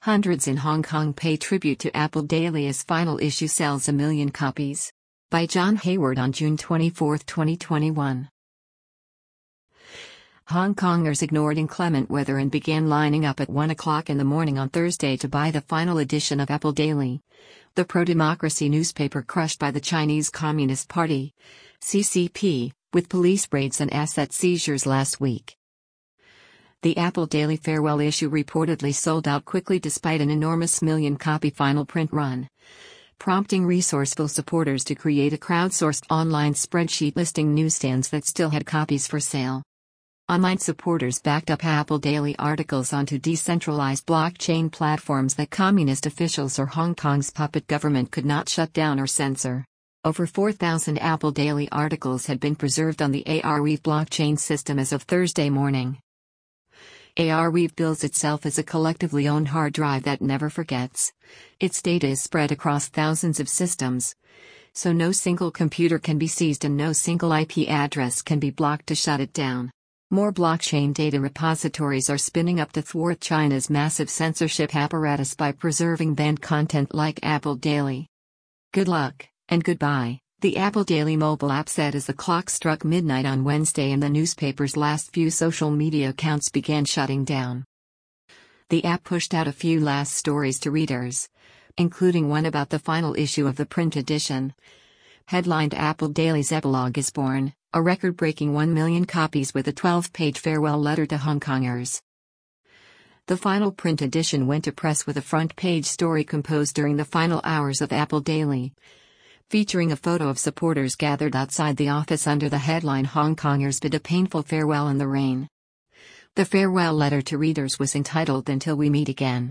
Hundreds in Hong Kong pay tribute to Apple Daily as final issue sells 1 million copies. By John Hayward on June 24, 2021. Hong Kongers ignored inclement weather and began lining up at 1 o'clock in the morning on Thursday to buy the final edition of Apple Daily, the pro-democracy newspaper crushed by the Chinese Communist Party, CCP, with police raids and asset seizures last week. The Apple Daily farewell issue reportedly sold out quickly despite an enormous million-copy final print run, prompting resourceful supporters to create a crowdsourced online spreadsheet listing newsstands that still had copies for sale. Online supporters backed up Apple Daily articles onto decentralized blockchain platforms that communist officials or Hong Kong's puppet government could not shut down or censor. Over 4,000 Apple Daily articles had been preserved on the Arweave blockchain system as of Thursday morning. Arweave bills itself as a collectively owned hard drive that never forgets. Its data is spread across thousands of systems, so no single computer can be seized and no single IP address can be blocked to shut it down. More blockchain data repositories are spinning up to thwart China's massive censorship apparatus by preserving banned content like Apple Daily. Good luck, and goodbye, the Apple Daily mobile app said as the clock struck midnight on Wednesday and the newspaper's last few social media accounts began shutting down. The app pushed out a few last stories to readers, including one about the final issue of the print edition. Headlined Apple Daily's Epilogue is Born, a record-breaking 1 million copies with a 12-page farewell letter to Hong Kongers. The final print edition went to press with a front-page story composed during the final hours of Apple Daily, featuring a photo of supporters gathered outside the office under the headline Hong Kongers bid a painful farewell in the rain. The farewell letter to readers was entitled Until We Meet Again.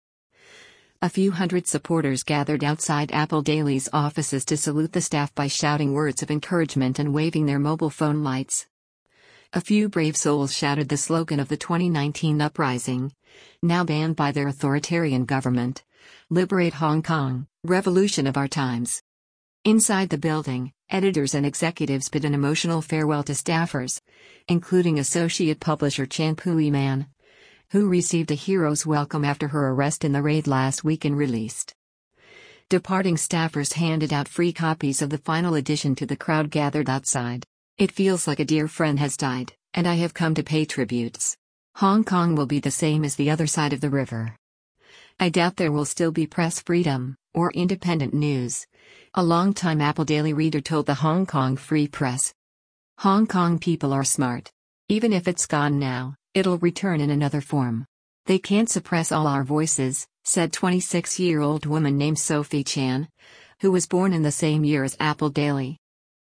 A few hundred supporters gathered outside Apple Daily's offices to salute the staff by shouting words of encouragement and waving their mobile phone lights. A few brave souls shouted the slogan of the 2019 uprising, now banned by their authoritarian government: "Liberate Hong Kong, revolution of our times." Inside the building, editors and executives bid an emotional farewell to staffers, including associate publisher Chan Pui Man, who received a hero's welcome after her arrest in the raid last week and released. Departing staffers handed out free copies of the final edition to the crowd gathered outside. "It feels like a dear friend has died, and I have come to pay tributes. Hong Kong will be the same as the other side of the river. I doubt there will still be press freedom, or independent news," a longtime Apple Daily reader told the Hong Kong Free Press. "Hong Kong people are smart. Even if it's gone now, it'll return in another form. They can't suppress all our voices," said 26-year-old woman named Sophie Chan, who was born in the same year as Apple Daily.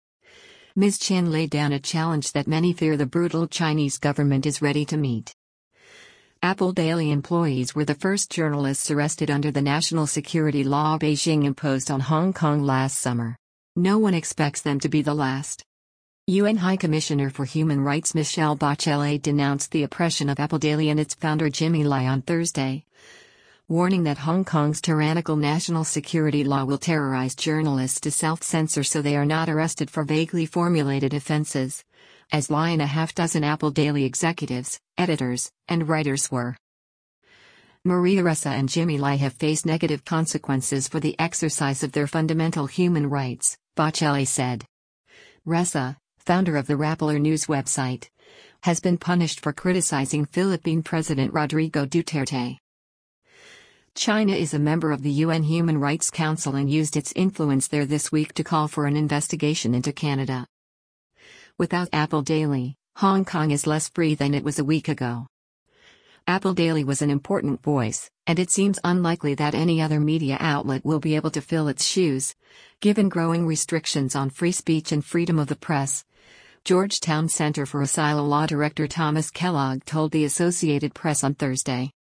Ms. Chan laid down a challenge that many fear the brutal Chinese government is ready to meet. Apple Daily employees were the first journalists arrested under the national security law Beijing imposed on Hong Kong last summer. No one expects them to be the last. UN High Commissioner for Human Rights Michelle Bachelet denounced the oppression of Apple Daily and its founder Jimmy Lai on Thursday, warning that Hong Kong's tyrannical national security law will terrorize journalists to self-censor so they are not arrested for vaguely formulated offenses, as Lai and a half-dozen Apple Daily executives, editors, and writers were. Maria Ressa and Jimmy Lai have faced negative consequences for the exercise of their fundamental human rights, Bachelet said. Ressa, founder of the Rappler news website, has been punished for criticizing Philippine President Rodrigo Duterte. China is a member of the UN Human Rights Council and used its influence there this week to call for an investigation into Canada. Without Apple Daily, Hong Kong is less free than it was a week ago. Apple Daily was an important voice, and it seems unlikely that any other media outlet will be able to fill its shoes, given growing restrictions on free speech and freedom of the press, Georgetown Center for Asylum Law Director Thomas Kellogg told the Associated Press on Thursday.